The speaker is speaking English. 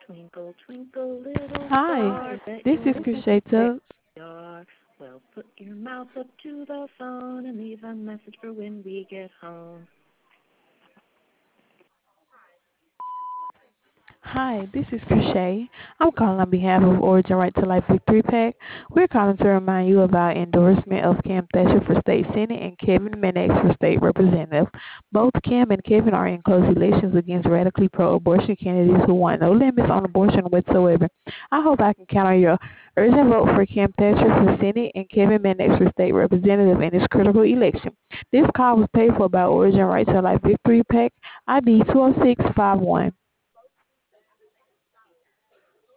Twinkle, twinkle, little Hi, star, that this you is know Crochet where Tubbs. we are. Well, put your mouth up to the phone and leave a message for when we get home. Hi, this is Crochet. I'm calling on behalf of Origin Right to Life Victory Pack. We're calling to remind you of our endorsement of Kim Thatcher for State Senate and Kevin Mannix for State Representative. Both Kim and Kevin are in close relations against radically pro-abortion candidates who want no limits on abortion whatsoever. I hope I can count on your urgent vote for Kim Thatcher for Senate and Kevin Mannix for State Representative in this critical election. This call was paid for by Origin Right to Life Victory Pack, ID 20651.